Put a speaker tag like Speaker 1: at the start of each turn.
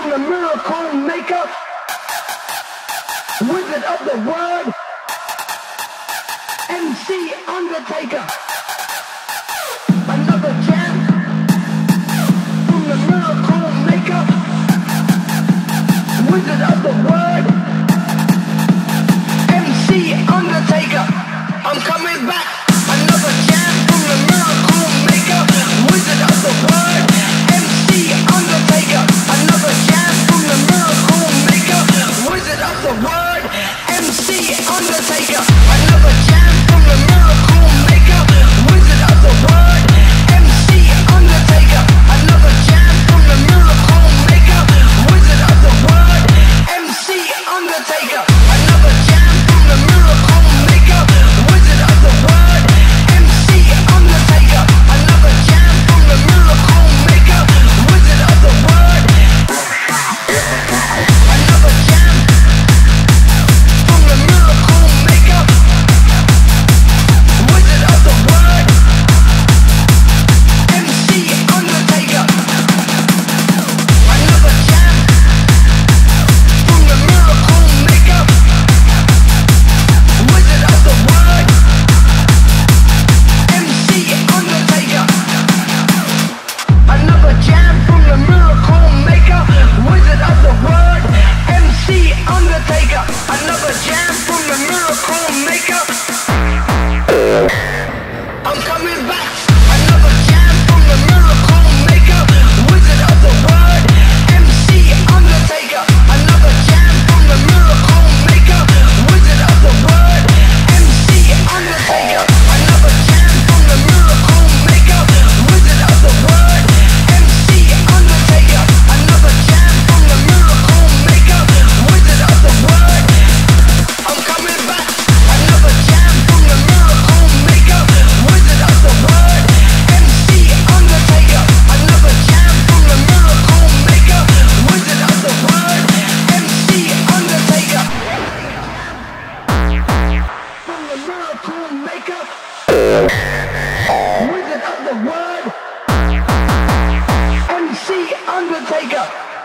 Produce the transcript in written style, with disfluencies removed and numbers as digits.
Speaker 1: from the miracle maker, wizard of the word, MC Undertaker. Another jam from the miracle maker, wizard of the word, MC Undertaker. I'm coming back. Another jam from the miracle maker, wizard of the word, MC Undertaker. Another jam from the miracle maker, wizard of the word, MC Undertaker. Another jam from the miracle maker, wizard of the word, MC Undertaker. Another jam from the miracle maker, wizard of the word, MC Undertaker. Another jam from the miracle maker, wizard of the word, MC Undertaker. Another jam from the miracle maker, wizard of the word. Another jam from the miracle maker, wizard of the word, MC Undertaker. Another jam from the miracle maker, wizard of the word, MC Undertaker. Another jam from the miracle maker, wizard of the word, MC Undertaker. Another jam from the miracle maker. I'm coming back. Another jam from the miracle maker, wizard of the word, MC Undertaker. Another jam from the miracle maker, wizard of the word, MC Undertaker. Another jam from the miracle maker, wizard of the word, MC Undertaker. Another jam from the miracle maker, wizard of the word. I'm coming back. Another jam from the miracle maker, wizard of the word, MC Undertaker. Another jam from the miracle maker, wizard of the word, MC Undertaker. From the miracle maker, wizard of the word, MC Undertaker.